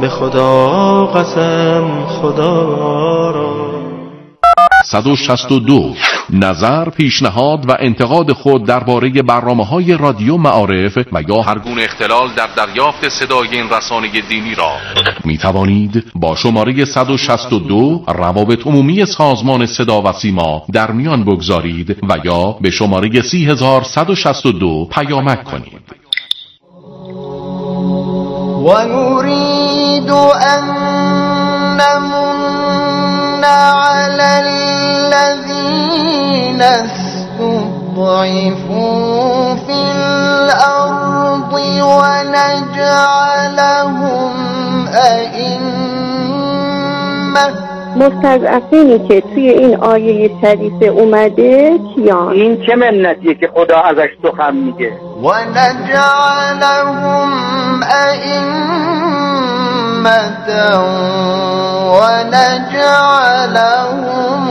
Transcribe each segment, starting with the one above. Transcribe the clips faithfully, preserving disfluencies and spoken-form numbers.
به خدا قسم خدا را. صد و شصت و دو. نظر، پیشنهاد و انتقاد خود درباره برنامه‌های رادیو معارف و یا هر گونه اختلال در دریافت صدای این رسانه دینی را می توانید با شماره صد و شصت و دو روابط عمومی سازمان صدا و سیما در میان بگذارید و یا به شماره سی هزار صد و شصت و دو پیامک کنید. و نريد ان نمن على الذين استضعفوا في الأرض ونجعلهم أئمة. مستضعفینی که توی این آیه شریف اومده کیان؟ این چه منتیه که خدا ازش سخن میگه؟ ونجعلهم أئمة ونجعلهم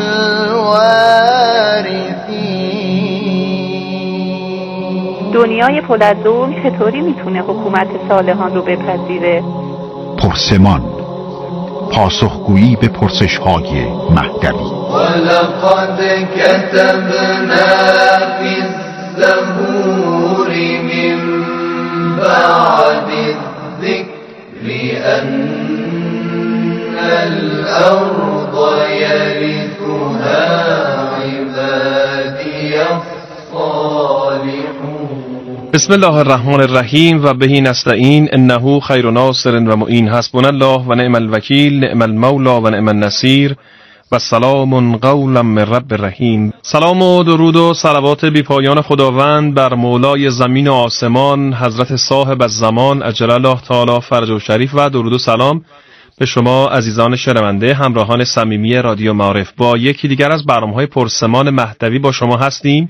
الوارثين. دنیای پولادو چطوری میتونه حکومت صالحان رو بپذیره؟ پرسمان، پاسخگویی به پرسش‌های مهدوی. ولقد كتبنا في الزبور من بعد الذكر أن الأرض يرثها عبادي الصالحون. بسم الله الرحمن الرحیم و بهی نستعین انه خیر ناصر و معین. حسبنا الله و نعم الوکیل، نعم المولا و نعم النصیر و سلام قولا من رب رحیم. سلام و درود و صلوات بی پایان خداوند بر مولای زمین و آسمان، حضرت صاحب الزمان عجل الله تعالی فرجه شریف، و درود و سلام به شما عزیزان شنونده همراهان صمیمی رادیو معارف. با یکی دیگر از برنامه‌های پرسمان مهدوی با شما هستیم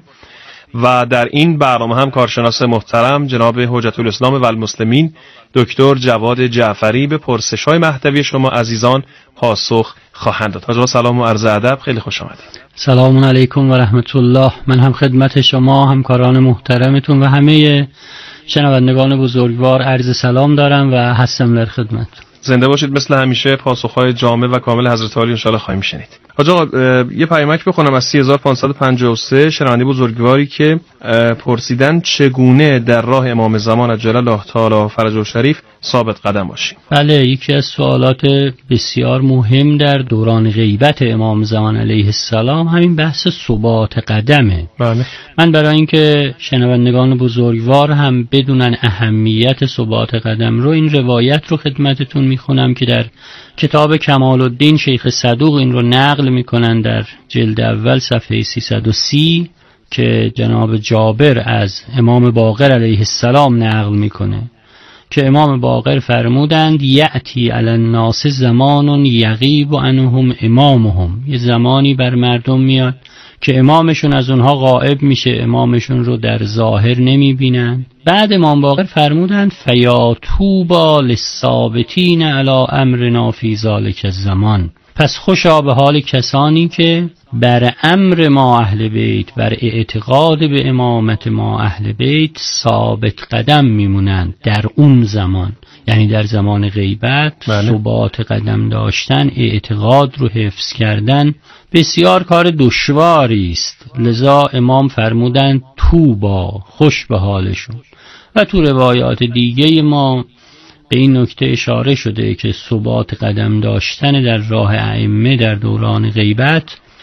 و در این برنامه هم کارشناس محترم جناب حجت الاسلام و المسلمین دکتر جواد جعفری به پرسش‌های مهدوی شما عزیزان پاسخ خواهند داد. حاجی سلام و عرض ادب، خیلی خوش آمدید. سلام علیکم و رحمت الله. من هم خدمت شما، همکاران محترمتون و همه شنوندگان بزرگوار عرض سلام دارم و هستم در خدمت. زنده باشید. مثل همیشه پاسخ‌های جامع و کامل حضرت عالی ان شاء الله خواهیم شنید. حاج آقا یه پیامک بخونم از سه هزار و پانصد و پنجاه و سه شنونده بزرگواری که پرسیدن چگونه در راه امام زمان عجل الله تعالی فرجه شریف ثابت قدم باشیم. بله، یکی از سوالات بسیار مهم در دوران غیبت امام زمان علیه السلام همین بحث ثبات قدمه. بله. من برای اینکه شنوندگان بزرگوار هم بدونن اهمیت ثبات قدم رو، این روایت رو خدمتتون میخونم که در کتاب کمال الدین شیخ صدوق این رو نقل میکنن در جلد اول صفحه سیصد و سی که جناب جابر از امام باقر علیه السلام نقل میکنه که امام باقر فرمودند یأتی علی الناس زمان یغیب عنهم امامهم. یه زمانی بر مردم میاد که امامشون از اونها غائب میشه، امامشون رو در ظاهر نمیبینن. بعد امام باقر فرمودند فیاتوبا للثابتین علی امرنا فی ذلک الزمان. پس خوشا به حال کسانی که بر امر ما اهل بیت، بر اعتقاد به امامت ما اهل بیت ثابت قدم میمونند در اون زمان، یعنی در زمان غیبت. بله. ثبات قدم داشتن، اعتقاد رو حفظ کردن بسیار کار دشواری است، لذا امام فرمودند توبا، خوش به حالشون. و تو روایات دیگه ما به این نکته اشاره شده که ثبات قدم داشتن در راه ائمه در دوران غیبت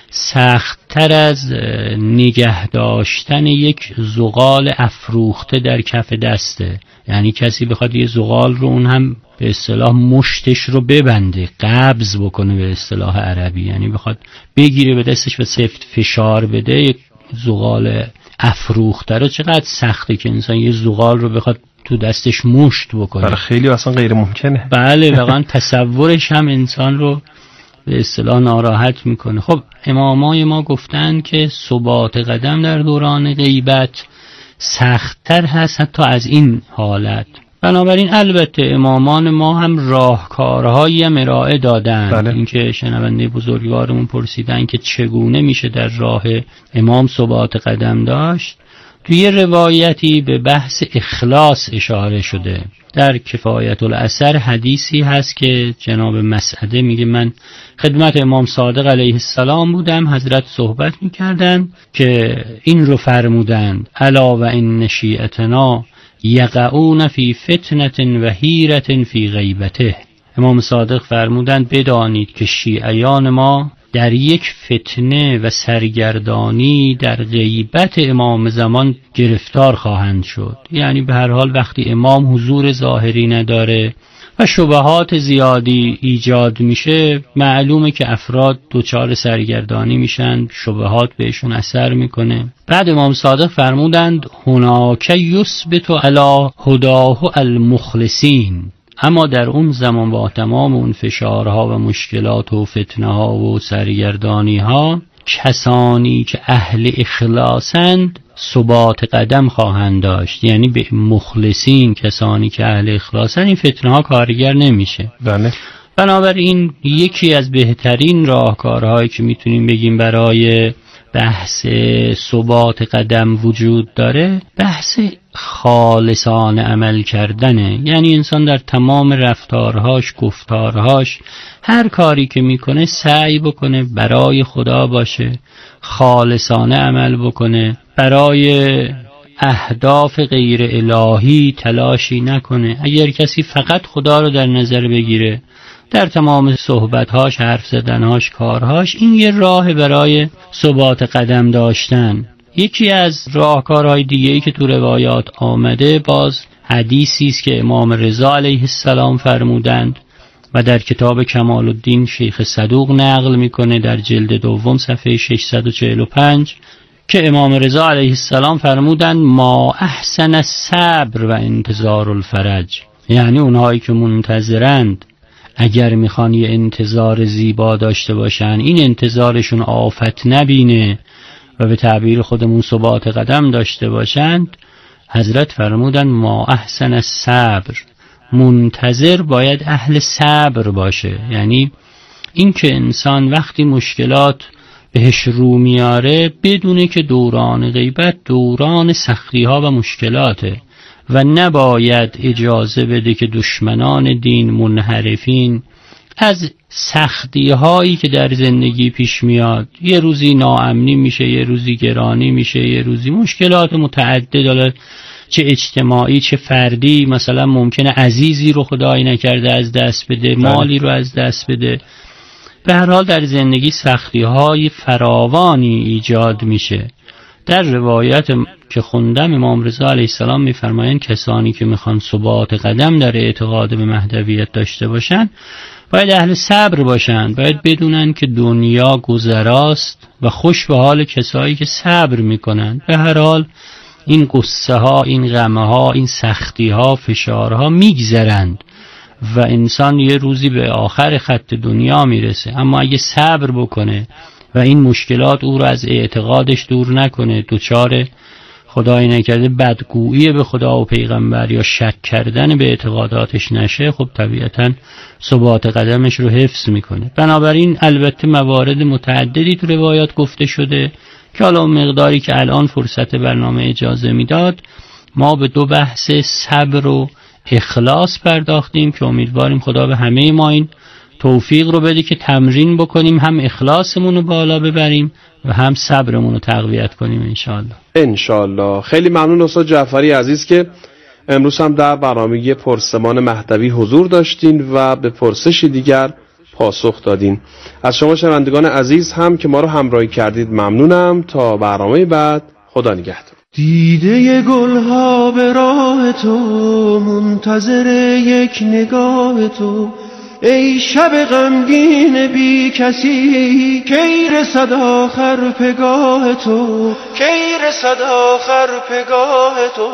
سخت‌تر از نگه داشتن یک زغال افروخته در کف دسته. یعنی کسی بخواد یه زغال رو، اون هم به اصطلاح مشتش رو ببنده، قبض بکنه به اصطلاح عربی، یعنی بخواد بگیره به دستش و سفت فشار بده، یک زغال افروخته رو، چقدر سخته که انسان یه زغال رو بخواد تو دستش مشت بکنه. برای خیلی اصلا غیر ممکنه. بله، واقعا تصورش هم انسان رو به اصطلاح ناراحت میکنه. خب امامای ما گفتن که ثبات قدم در دوران غیبت سخت‌تر هست حتی از این حالت. بنابراین البته امامان ما هم راهکارهایی هم ارائه دادن. بله. اینکه شنونده بزرگوارمون پرسیدن که چگونه میشه در راه امام ثبات قدم داشت، توی روایتی به بحث اخلاص اشاره شده. در کفایت الاثر حدیثی هست که جناب مسعده میگه من خدمت امام صادق علیه السلام بودم، حضرت صحبت میکردن که این رو فرمودند الا و ان شیعتنا یقعون فی فتنة و حیرة فی غیبته. امام صادق فرمودند بدانید که شیعیان ما در یک فتنه و سرگردانی در غیبت امام زمان گرفتار خواهند شد. یعنی به هر حال وقتی امام حضور ظاهری نداره و شبهات زیادی ایجاد میشه، معلومه که افراد دچار سرگردانی میشن، شبهات بهشون اثر میکنه. بعد امام صادق فرمودند هناک یثبت علی هداه المخلصین. اما در اون زمان با تمام اون فشارها و مشکلات و فتنه‌ها و سرگردانی‌ها، کسانی که اهل اخلاصند ثبات قدم خواهند داشت. یعنی به مخلصین، کسانی که اهل اخلاصند، این فتنه‌ها کارگر نمیشه. بله. بنابراین یکی از بهترین راهکارهایی که میتونیم بگیم برای بحث ثبات قدم وجود داره، بحث خالصانه عمل کردنه. یعنی انسان در تمام رفتارهاش، گفتارهاش، هر کاری که میکنه سعی بکنه برای خدا باشه، خالصانه عمل بکنه، برای اهداف غیر الهی تلاشی نکنه. اگر کسی فقط خدا رو در نظر بگیره در تمام صحبتهاش، حرف زدنهاش، کارهاش، این یه راه برای ثبات قدم داشتن. یکی از راهکارهای دیگه‌ای که تو روایات آمده باز حدیثی است که امام رضا علیه السلام فرمودند و در کتاب کمال الدین شیخ صدوق نقل میکنه در جلد دوم صفحه ششصد و چهل و پنج که امام رضا علیه السلام فرمودند ما احسن الصبر و انتظار الفرج. یعنی اونهایی که منتظرند اگر میخوان یه انتظار زیبا داشته باشن، این انتظارشون آفت نبینه و به تعبیر خودمون ثبات قدم داشته باشند، حضرت فرمودن ما احسن الصبر. منتظر باید اهل صبر باشه. یعنی این که انسان وقتی مشکلات بهش رو میاره بدونه که دوران غیبت دوران سختی ها و مشکلاته و نباید اجازه بده که دشمنان دین، منحرفین، از سختی هایی که در زندگی پیش میاد، یه روزی ناامنی میشه، یه روزی گرانی میشه، یه روزی مشکلات متعدد، چه اجتماعی چه فردی، مثلا ممکنه عزیزی رو خدایی نکرده از دست بده، مالی رو از دست بده. به هر حال در زندگی سختی های فراوانی ایجاد میشه. در روایت که خوندم امام رضا علیه السلام میفرمایند کسانی که میخوان ثبات قدم در اعتقاد به مهدویت داشته باشن باید اهل صبر باشن، باید بدونن که دنیا گذراست و خوش به حال کسایی که صبر میکنن. به هر حال این قصه ها، این غمه ها، این سختی ها، فشارها میگذرند و انسان یه روزی به آخر خط دنیا میرسه. اما اگه صبر بکنه و این مشکلات او رو از اعتقادش دور نکنه، دوچار خدای نکرده بدگویی به خدا و پیغمبر یا شک کردن به اعتقاداتش نشه، خب طبیعتاً ثبات قدمش رو حفظ میکنه. بنابراین البته موارد متعددی تو روایات گفته شده که حالا مقداری که الان فرصت برنامه اجازه میداد ما به دو بحث صبر و اخلاص پرداختیم که امیدواریم خدا به همه ما این توفیق رو بده که تمرین بکنیم، هم اخلاصمون رو بالا ببریم و هم صبرمون رو تقویت کنیم انشاءالله. انشاءالله. خیلی ممنون استاد جعفری عزیز که امروز هم در برنامه پرسمان مهدوی حضور داشتین و به پرسش دیگر پاسخ دادین. از شما شنوندگان عزیز هم که ما رو همراهی کردید ممنونم. تا برنامه بعد، خدا نگهدار. دیده گلها به راه تو، منتظر یک نگاه تو، ای شب غمگین بی کسی، کی رسد آخر پگاه تو، کی رسد آخر پگاه تو.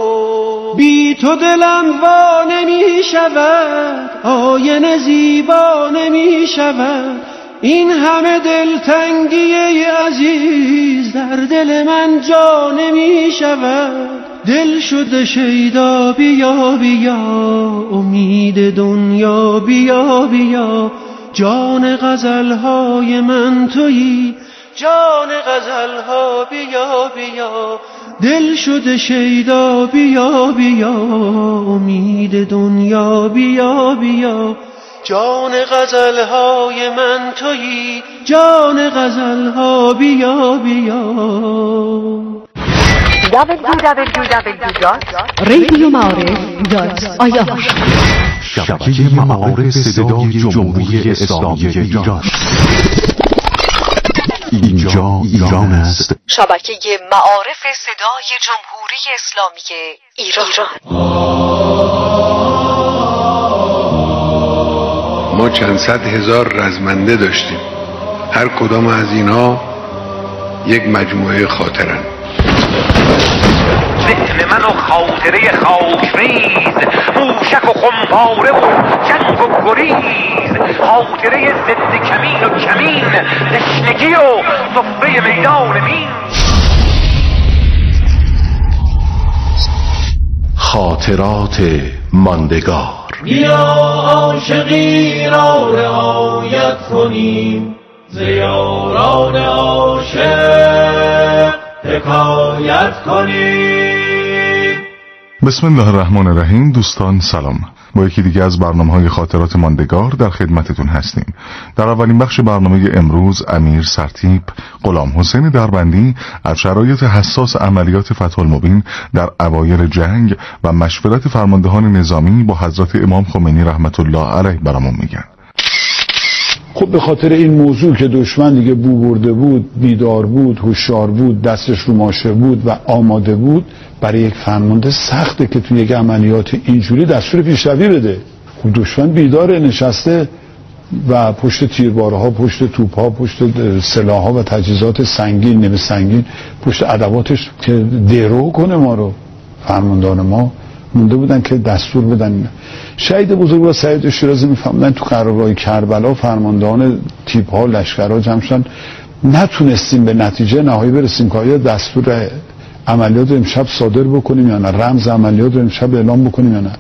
بی تو دلم وا نمی شود، آینه زیبا نمی شود، این همه دلتنگی ای عزیز در دل من جا نمی شود. دل شده شیدا بیا بیا، امید دنیا بیا بیا، جان غزلهای من تویی، جان غزلها بیا بیا، دل شده شیدا بیا بیا، امید دنیا بیا بیا، جان غزلهای من تویی، جان غزلها بیا بیا. دبلیو دبلیو دبلیو دات رادیو معارف دات آی آر شبکه معارف صدای جمهوری اسلامی ایران. اینجا ایران است. شبکه معارف صدای جمهوری اسلامی ایران. ما چند صد هزار رزمنده داشتیم، هر کدام از اینها یک مجموعه خاطرن. ذهن من و خاطره خاکریز، موشک و خمپاره و جنگ و گریز، خاطره ضد کمین و کمین، تشنگی و صفه میدان مین. خاطرات ماندگار. بیا عاشقی را رعایت کنیم، ز یاران عاشق حکایت کنیم. بسم الله الرحمن الرحیم. دوستان سلام، با یکی دیگه از برنامه‌های خاطرات ماندگار در خدمتتون هستیم. در اولین بخش برنامه امروز امیر سرتیپ غلام حسین دربندی از شرایط حساس عملیات فتح المبین در اوایل جنگ و مشورت فرماندهان نظامی با حضرت امام خمینی رحمت الله علیه برامون میگن. خب به خاطر این موضوع که دشمن دیگه بو برده بود، بیدار بود، هوشیار بود، دستش رو ماشه بود و آماده بود، برای یک فرمانده سخته که توی یک عملیات اینجوری دستور پیشروی بده. خب دشمن بیداره، نشسته و پشت تیربارها، پشت توپها، پشت سلاحها و تجهیزات سنگین نمی سنگین، پشت ادواتش که درو کنه ما رو. فرماندهان ما مونده بودن که دستور بدن. شهید بزرگوار سعید شیرازی میفهمدن تو قرارگاه کربلا فرماندهان تیپ ها لشکرها جمع شدن، نتونستیم به نتیجه نهایی برسیم که آیا دستور عملیات رو امشب صادر بکنیم یا نه، رمز عملیات رو امشب اعلام بکنیم یا نه.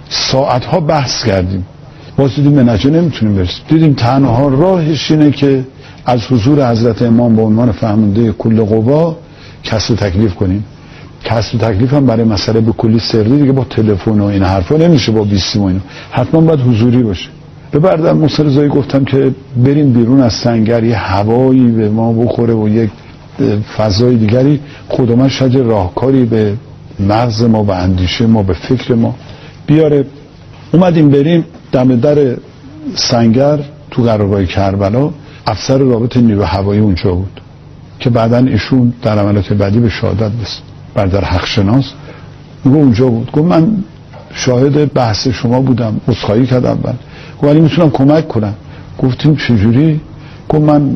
ساعتها بحث کردیم، باز دیدیم به نتیجه نمیتونیم برسیم. دیدیم تنها راهش اینه که از حضور حضرت امام به عنوان فرمانده کل قوا کسب تکلیف کنیم. کسب تکلیف هم برای مسئله به کلی سری دیگه با تلفن و این حرفا نمیشه، با بیسیم و اینو حتما باید حضوری باشه. به بردر موسی رضایی گفتم که بریم بیرون از سنگر، یه هوایی به ما بخوره و یک فضای دیگری خود من شاید راهکاری به مغز ما، به اندیشه ما، به فکر ما بیاره. اومدیم بریم دم در سنگر تو قرارگاه کربلا. افسر رابط نیرو هوایی اونجا بود که بعداً ایشون در عملیات بعدی به شهادت رسید، بردر حق شناس. میگه اونجا بود. گفت من شاهد بحث شما بودم، عذرخواهی کردم. من گفت ولی میتونم کمک کنم. گفتیم چجوری؟ گفت من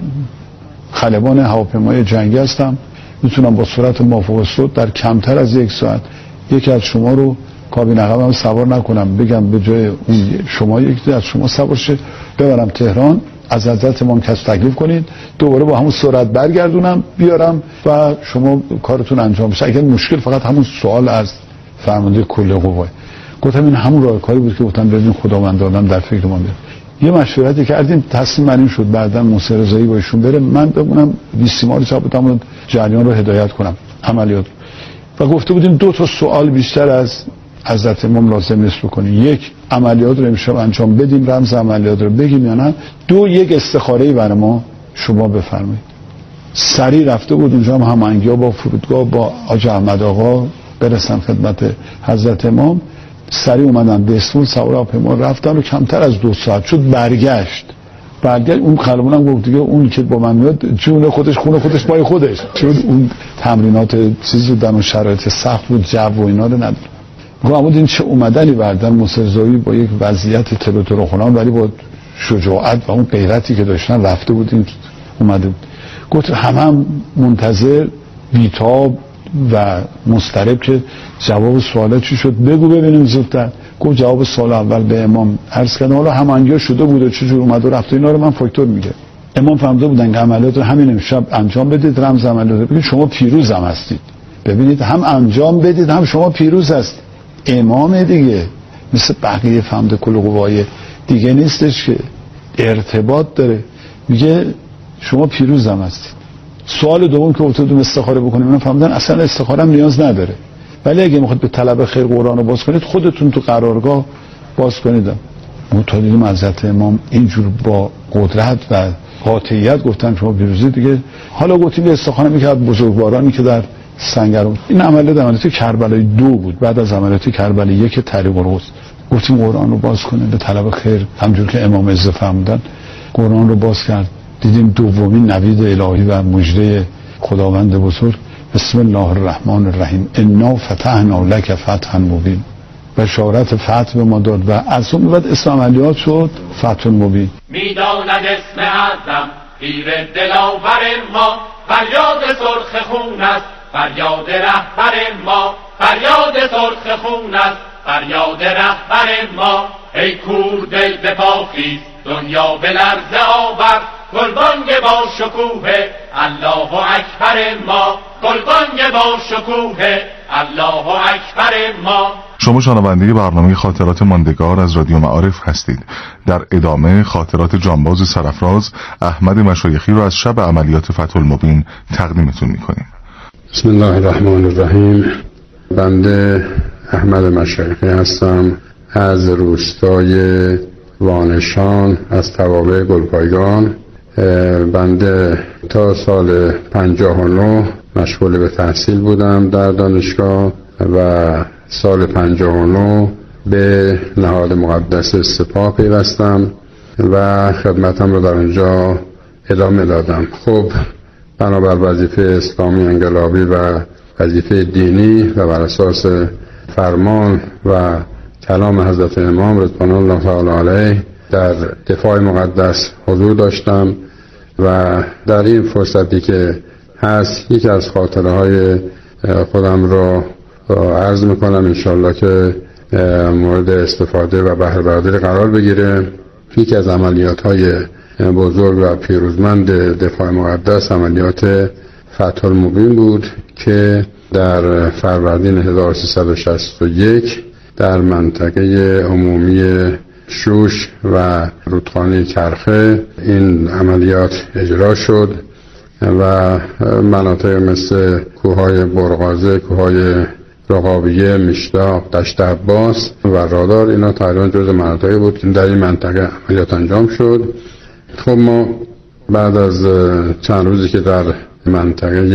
خلبان هواپیمای جنگی هستم، میتونم با سرعت مافوق الصوت در کمتر از یک ساعت یکی از شما رو کابین عقبم سوار نکنم، بگم به جای اون شما یکی از شما سوار شه، ببرم تهران، از حضرت امام کسب تکلیف کنید، دوباره با همون سرعت برگردونم بیارم و شما کارتون انجام بشه. اگر مشکل فقط همون سوال از فرمانده کل قوای. گفتم این همون راهکاری بود که گفتم ببین خداوندان در فکر ما بیاد. یه مشورتی کردیم، تصمیم من این شد بعداً موسی رضایی با ایشون بره، من بمونم بیسیما رو چاپ بدم، جریان رو هدایت کنم عملیات. و گفته بودیم دو تا سوال بیشتر از حضرت امام لازم نیست بکنیم. یک، عملیات رو امشب انجام بدیم، رمز عملیات رو بگیم یا نه. دو، یک استخاره‌ای برای ما شما بفرمایید. سریع رفته بود اونجا، هم هماهنگی‌ها با فرودگاه با حاج احمد آقا برسن خدمت حضرت امام. سریع اومدن به اسمون سوار هواپیما رفتن و کمتر از دو ساعت شد برگشت. برگشت اون خلبانم گفت دیگه اون که با من میاد جون خودش خون خودش پای خودش، چون اون تمرینات چیزی در اون شرایط سخت بود، جو و اینا رو نداره. گفتم این چه اومدنی بردن موسیقی با یک وضعیت تلوتر خونان، ولی با شجاعت و اون غیرتی که داشتن رفته بودیم اومده بود. گفت همه هم منتظر بیتاب و مضطرب که جواب سوالات چی شد بگو ببینیم زودتر. گفت جواب سوال اول به امام عرض کردم، حالا هماهنگی شده بود و چجور اومد و رفت اینا رو من فاکتور میگه. امام فهمده بودن که عملیات رو همین امشب انجام بدید، رمز عملیات رو بگید، شما پیروز هم هستید. ببینید هم انجام بدید هم شما پیروز هست. امام دیگه مثل بقیه فهمده کل قوای دیگه نیستش که ارتباط داره. میگه شما پیروز هم هستید. سوال دوم که افتادم استخاره بکنیم، من فهمیدن اصلا استخاره هم نیاز نداره، ولی اگه میخواد به طلب خیر قرآن رو باز کنید خودتون تو قرارگاه باز کنید. متعالیدیم حضرت امام اینجور با قدرت و قاطعیت گفتن شما پیروزی دیگه. حالا گفتیم استخاره میکرد بزرگوارانی که در سنگرون. این عملیات عملیات کربلای دو بود، بعد از عملیات کربلای یک طریق القدس گفتیم قرآن رو باز کنید به طلب خیر، همجور که امام عزت فرمودن قرآن رو باز کرد. دیدیم دومین نوید الهی و مژده خداوند بزرگ، بسم الله الرحمن الرحیم انا فتحنا لک فتحا مبین، بشارت فتح به ما داد و از اون بعد اسم عملیات شد فتح مبین. میداند اسم اعظم پیر دلاور ما، فریاد سرخ خون است فریاد رهبر ما، فریاد سرخ خون است فریاد رهبر ما. ای کور دل به پا خیز دنیا به لرزه آور، گلبانگ با شکوه الله اکبر ما، گلبانگ با شکوه الله اکبر ما. شما شنونده برنامه خاطرات ماندگار از رادیو معارف هستید. در ادامه خاطرات جانباز سرافراز احمد مشایخی رو از شب عملیات فتح المبین تقدیمتون میکنیم. بسم الله الرحمن الرحیم. بنده احمد مشایخی هستم از روستای وانشان از توابع گلپایگان. بنده تا سال پنجاه و نه مشغول به تحصیل بودم در دانشگاه و سال پنجاه و نه به نهاد مقدس سپاه پیوستم و خدمتم رو در اونجا ادامه دادم. خب بنابر وظیفه اسلامی انقلابی و وظیفه دینی و بر اساس فرمان و کلام حضرت امام رضوان الله تعالی علیه در دفاع مقدس حضور داشتم و در این فرصتی که هست یکی از خاطره های خودم رو عرض میکنم، انشالله که مورد استفاده و بهره برداری قرار بگیره. یکی از عملیات های بزرگ و پیروزمند دفاع مقدس عملیات فتح المبین بود که در فروردین هزار و سیصد و شصت و یک در منطقه عمومی شوش و رودخانه کرخه این عملیات اجرا شد و مناطق مثل کوههای برغازه، کوههای رقابیه، مشتاق، دشت عباس و رادار، اینا تقریبا جز مناطقی بود که در این منطقه عملیات انجام شد. خب ما بعد از چند روزی که در منطقه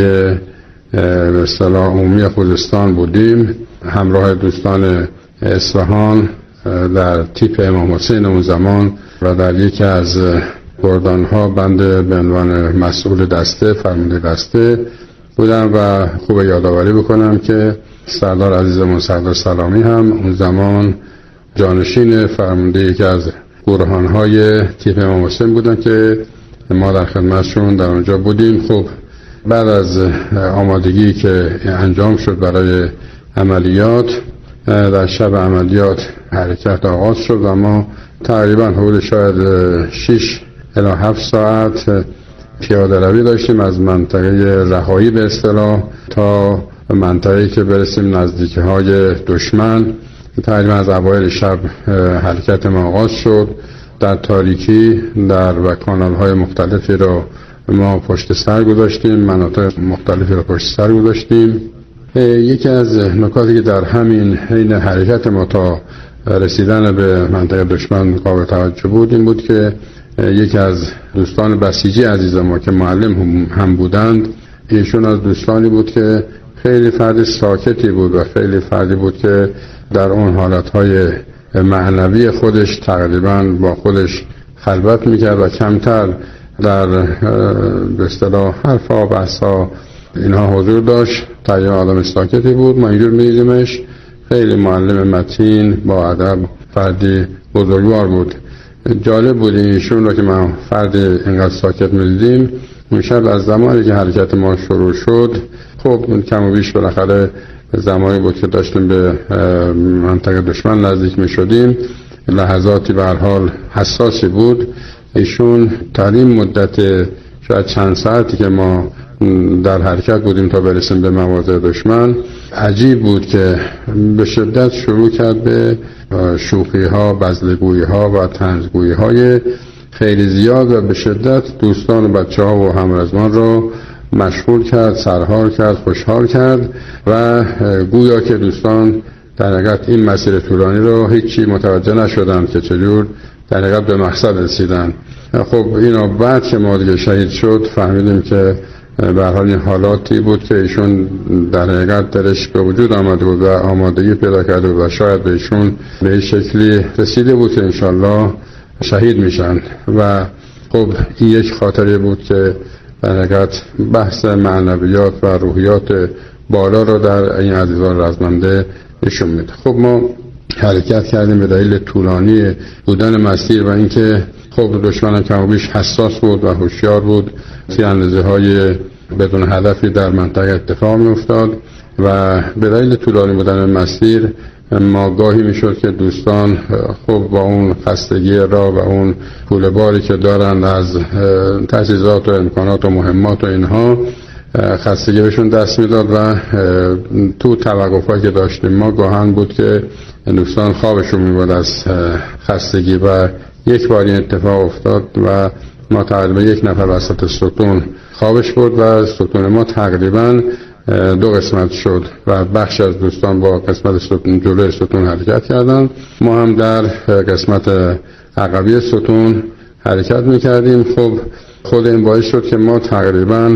به اصطلاح عمومی خوزستان بودیم، همراه دوستان اصفهان در تیپ امام حسین اون زمان و در یکی از گردانها بنده به عنوان مسئول دسته، فرمانده دسته بودم و خوب یادآوری بکنم که سردار عزیزمون سردار سلامی هم اون زمان جانشین فرمانده یکی از گروهانهای تیپ امام حسین بودن که ما در خدمتشون در اونجا بودیم. خب بعد از آمادگی که انجام شد برای عملیات، در شب عملیات حرکت آغاز شد و ما تقریبا حدود شاید شش الی هفت ساعت پیاده روی داشتیم از منطقه رهایی به اصطلاح تا منطقه‌ای که برسیم نزدیکی های دشمن. تقریبا از اوایل شب حرکت ما آغاز شد. در تاریکی در و کانال های مختلفی رو ما پشت سر گذاشتیم، مناطق مختلفی رو پشت سر گذاشتیم. یکی از نکاتی که در همین حین حرکت ما تا رسیدن به منطقه دشمن قابل توجه بود این بود که یکی از دوستان بسیجی عزیز ما که معلم هم بودند، ایشون از دوستانی بود که خیلی فرد ساکتی بود و خیلی فردی بود که در اون حالتهای معنوی خودش تقریبا با خودش خلوت میکرد و کمتر در به اصطلاح حرفا و بحثا اینها حضور داشت. تقریبا آدم ساکتی بود، ما اینجور میدیدیمش. خیلی معلم متین با ادب، فردی بزرگوار بود. جالب بود ایشون رو که ما فرد اینقدر ساکت میدیدیم. اون شب از زمانی که حرکت ما شروع شد، خب کم و بیش بالاخره زمانی بود که داشتیم به منطقه دشمن نزدیک می شدیم، لحظاتی به هر حال حساسی بود. ایشون در این مدت شاید چند ساعتی که ما در حرکت بودیم تا برسیم به مواضع دشمن، عجیب بود که به شدت شروع کرد به شوخی ها، بزلگویی ها و طنزگویی های خیلی زیاد و به شدت دوستان و بچه ها و همرزمان رو مشغول کرد، سرحال کرد، خوشحال کرد و گویا که دوستان در حقیقت این مسیر طولانی رو هیچی متوجه نشدند که چجور در حقیقت به مقصد رسیدن. خب اینو بعد که ما دیگه شهید شد فهمیدیم که به هر حال این حالاتی بود که ایشون در حقیقت درش به وجود آمده بود و آمادگی پیدا کرده بود و شاید به ایشون به این شکلی رسیده بود که انشالله شهید میشن. و خب این یک خاطره بود که در حقیقت بحث معنویات و روحیات بالا رو در این عزیزان رزمنده نشون میده. خب ما حرکت کردیم به دلیل طولانی بودن مسیر و اینکه خب دشمن کم و بیش حساس بود و هوشیار بود، تیراندازی های بدون هدفی در منطقه اتفاق می افتاد و به دلیل طولانی بودن مسیر ما گاهی می شد که دوستان خب با اون خستگی راه و اون پول باری که دارند از تجهیزات و امکانات و مهمات و اینها خستگی بهشون دست میداد و تو توقفایی که داشتیم ما گاهن بود که دوستان خوابشون میبود از خستگی و یک بار این اتفاق افتاد و ما تقریبا یک نفر وسط ستون خوابش بود و ستون ما تقریبا دو قسمت شد و بخش از دوستان با قسمت ستون جلوی ستون حرکت کردن، ما هم در قسمت عقبی ستون حرکت میکردیم. خب خود این باعث شد که ما تقریبا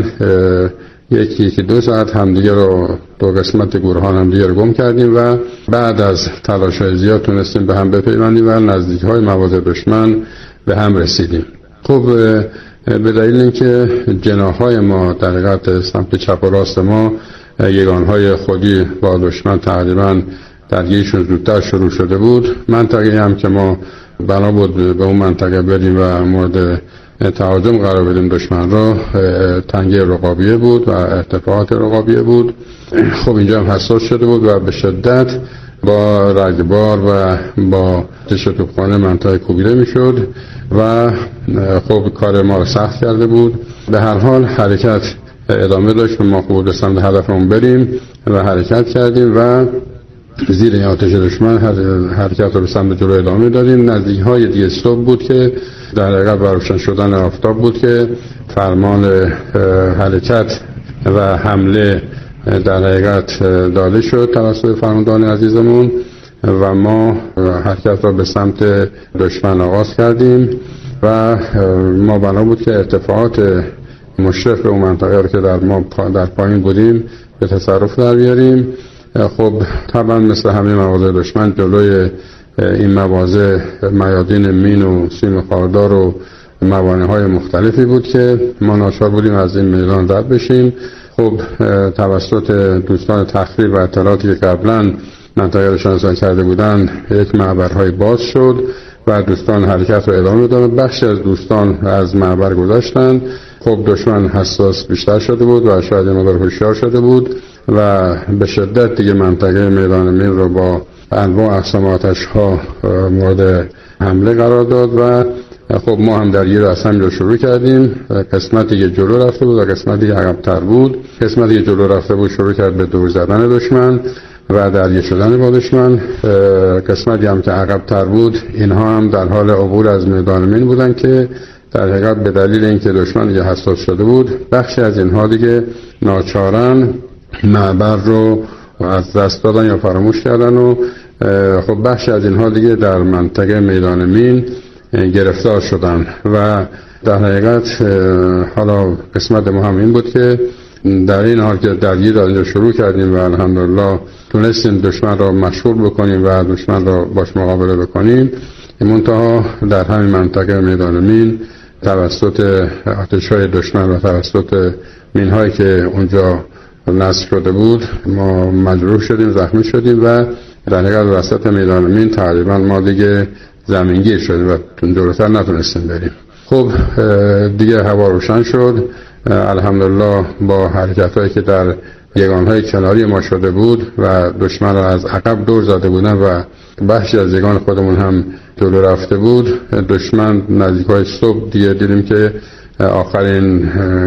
یکی یکی دو ساعت همدیگه رو دو قسمت گروهان همدیگه رو گم کردیم و بعد از تلاش‌های زیاد تونستیم به هم بپیوندیم و نزدیک‌های مواضع دشمن به هم رسیدیم. خب به دلیل اینکه جناح‌های ما در حقیقت سمت چپ و راست ما یگانهای خودی با دشمن تقریبا درگیریشون زودتر شروع شده بود، منطقه هم که ما بنا بود به اون منطقه بریم و مورد تهاجم قرار بدیم دشمن را تنگه رقابیه بود و ارتفاعات رقابیه بود. خب اینجا هم حساس شده بود و به شدت با رگبار و با آتش توپخانه منطقه کوبیده میشد و خب کار ما رو سخت کرده بود. به هر حال حرکت ادامه داشت و ما خوب به سمت هدفمون بریم و حرکت کردیم و زیر این آتش دشمن حرکت رو به سمت جلو ادامه دادیم. نزدیک های دیگه صبح بود که در حقیقت روشن شدن آفتاب بود که فرمان حرکت و حمله در حقیقت داده شد توسط فرماندهان عزیزمون و ما حرکت را به سمت دشمن آغاز کردیم و ما بنا بود که ارتفاعات مشرف به اون منطقه رو که در ما در پایین بودیم به تصرف در بیاریم. خب طبعا مثل همه مواضع دشمن جلوی این مواضع میادین مین و سیم خاردار و موانع های مختلفی بود که ما ناچار بودیم از این میدان رد بشیم. خب توسط دوستان تخریب و اطلاعاتی که قبلا منطقه رو شناسایی کرده بودن یک معبرهای باز شد و دوستان حرکت رو ادامه دادن. بخشی از دوستان از معبر گذاشتن. خب دشمن حساس بیشتر شده بود و شاید این مقدار هوشیار شده بود و به شدت دیگه منطقه میدان مین رو با انواع اقسام آتش ها مورد حمله قرار داد و خب ما هم درگیر از همین رو شروع کردیم. قسمتی که جلو رفته بود و قسمتی که عقب‌تر بود، قسمتی که جلو رفته بود شروع کرد به دور زدن دشمن و درگیر شدن با دشمن. قسمتی هم که عقب‌تر بود اینها هم در حال عبور از میدان مین بودن که در حقیقت به دلیل اینکه دشمن دیگه حساس شده بود بخشی از اینها دیگه ناچارن معبر رو از دست دادن یا فراموش کردن و خب بخشی از اینها دیگه در منطقه میدان مین گرفتار شدن و در حقیقت حالا قسمت ما هم این بود که در این حال که درگیر اینجا شروع کردیم و الحمدلله تونستیم دشمن را مشغول بکنیم و دشمن را باش مقابله بکنیم، منتها در همین منطقه میدان مین توسط آتش‌های دشمن و توسط مین‌هایی که اونجا نصب شده بود ما مجروح شدیم، زخمی شدیم و در حقیقت وسط میدان مین تقریبا ما دیگه زمینگیر شدیم و جلوتر نتونستیم بریم. خب دیگه هوا روشن شد الحمدلله با حرکت‌هایی که در یگان‌های کناری ما شده بود و دشمن را از عقب دور زده بودن و بخشی از یگان خودمون هم جلو رفته بود. دشمن نزدیک‌های صبح دیگه دیدیم که آخرین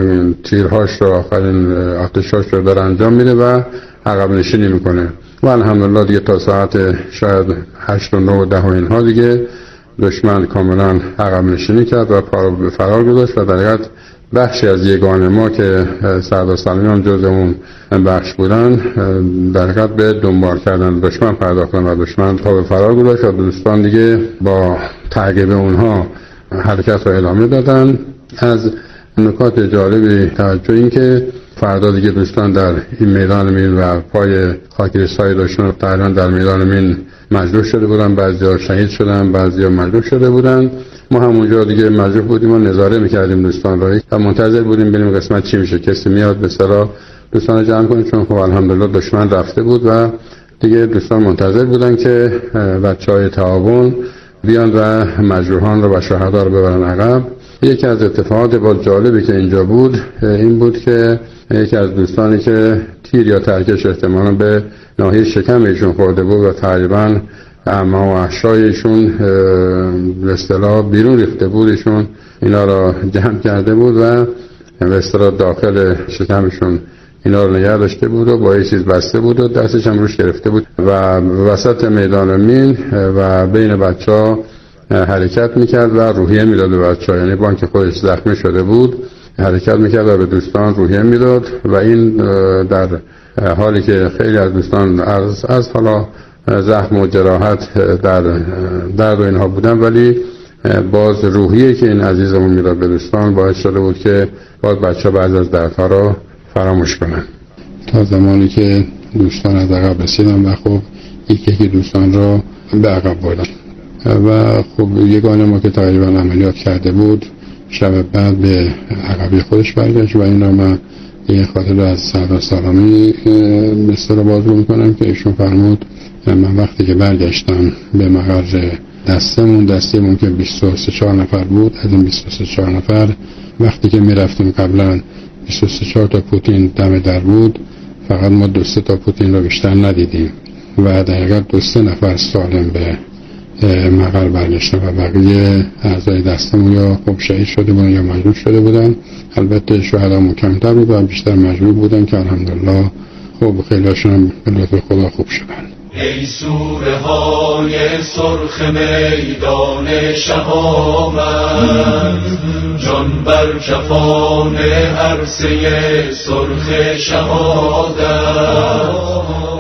تیرهاش رو آخرین آتشاش رو داره انجام میده و عقب نشینی میکنه و الحمدلله دیگه تا ساعت شاید هشت و نه و ده و اینها دیگه دشمن کاملا عقب نشینی کرد و فرار گذاشت و در حقیقت بخشی از یگان ما که سردار سلیمی هم جز اون بخش بودن در حقیقت به دنبال کردن دشمن پرداختن و دشمن تا به فرار گذاشت و دوستان دیگه با تعقیب اونها حرکت رو ادامه دادن. از نکات جالبی توجه این که فردا دیگه دوستان در این میدان مین و پای خاکریزهای دشمن تقریبا در میدان مین مجروح شده بودن، بعضیا شهید شدن، بعضیا مجروح شده بودن. ما همونجا دیگه مجروح بودیم و نظاره میکردیم دوستان را و منتظر بودیم ببینیم قسمت چی میشه، کسی میاد به سرا دوستان جمع کنیم، چون خب الحمدلله دشمن رفته بود و دیگه دوستان منتظر بودن که بچهای تعاون بیان و مجروحان رو و شهدا رو ببرن عقب. یکی از اتفاقات با جالبی که اینجا بود این بود که یکی از دوستانی که تیر یا ترکش احتمالاً به ناحیه شکم ایشون خورده بود و تقریباً اما و احشایشون به اصطلاح بیرون ریخته بود، ایشون اینا را جمع کرده بود و به اصطلاح داخل شکمشون اینا رو نگه داشته بود و با یه چیز بسته بود و دستش هم روش گرفته بود و وسط میدان مین و بین بچه‌ها حرکت میکرد و روحیه میداد به بچه‌ها، یعنی بانک خودش زخمی شده بود حرکت میکرد و به دوستان روحیه میداد و این در حالی که خیلی از دوستان از, از حالا زخم و جراحت در درد و اینها بودن، ولی باز روحیه که این عزیزمون میداد به دوستان باعث شده بود که باز بچه بعض از دردها را فراموش کنن تا زمانی که دوستان از عقب رسیدن و خب یکی یکی دوستان را به عقب بردن و خب یگانه ما که تقریبا عملیات کرده بود شب بعد به عقبی خودش برگشت و این را من یه خاطر از سردار سلیمی به اصطلاح بازگو میکنم که ایشون فرمود من وقتی که برگشتم به مقر دستمون دستمون که بیست و سه نفر بود، از این بیست و سه نفر وقتی که میرفتیم قبلا بیست و سه تا پوتین دم در بود، فقط ما دو سه تا پوتین رو بیشتر ندیدیم و دقیقا دو سه نفر سالم به مقر برگشتن و بقیه اعضای دستمون یا خب شهید شده بودن یا مجروح شده بودن. البته شهدامون کمتر بود و بیشتر مجروح بودن که الحمدلله خب خیلی هاشون به لطف خدا خوب شدن. ای سوره های سرخ میدان شهامت، جان بر کفان عرصه سرخ شهادت،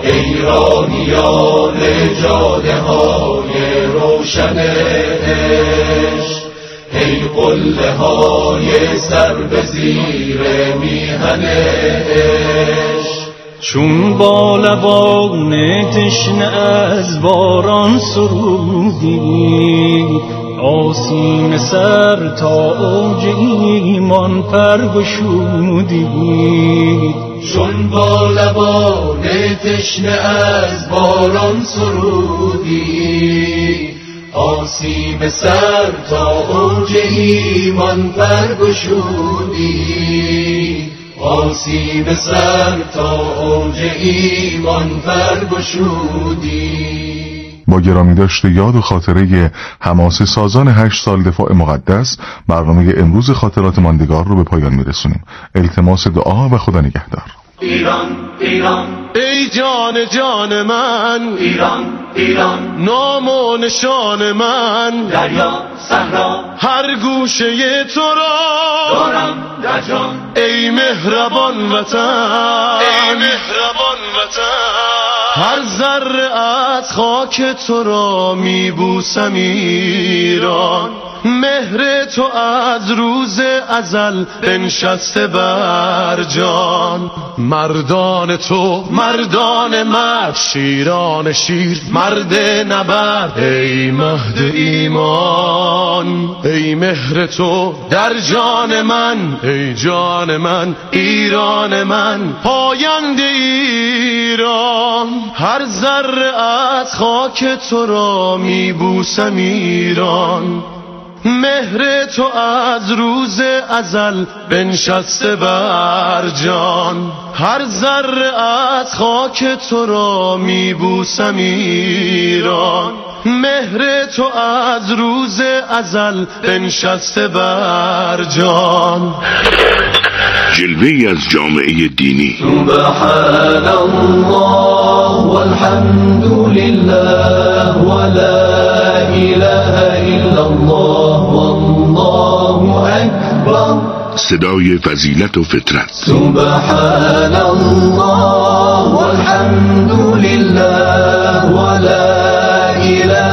ایرانیان جاده های روشن عشق، ای قله های سر به زیر میهن عشق، چون با لبان تشنه از باران سرودی، آسیم سر تا اوج ایمان پر گشودی. چون با لبان تشنه از باران سرودی، آسیم سر تا اوج ایمان پر گشودی، آسیم سر تا اوج ایمان برگشودی. با گرامی داشته یاد و خاطره حماسه سازان هشت سال دفاع مقدس برنامه امروز خاطرات ماندگار رو به پایان میرسونیم. التماس دعا و خدا نگهدار. ایران ایران ای جان جان من، ایران ایران نام و نشان من، دریا صحرا هر گوشه تو را دارم در جان. ای مهربان وطن، ای مهربان وطن، هر ذره از خاک تو را میبوسم ایران. مهر تو از روز ازل بنشسته بر جان. مردان تو مردان مرد، شیران شیر مرد نبرد، ای مهد ایمان. ای مهر تو در جان من، ای جان من ایران من، پاینده ایران. هر ذره از خاک تو را میبوسم ایران. مهر تو از روز ازل بنشسته بر جان. هر ذره از خاک تو را میبوسم ایران. مهر تو از روز ازل بنشسته بر جان. جلوه‌ای از جامعه دینی. سبحان الله والحمد لله ولا اله الا الله والله اکبر. صدای فضیلت و فطرت. سبحان الله والحمد لله ولا اله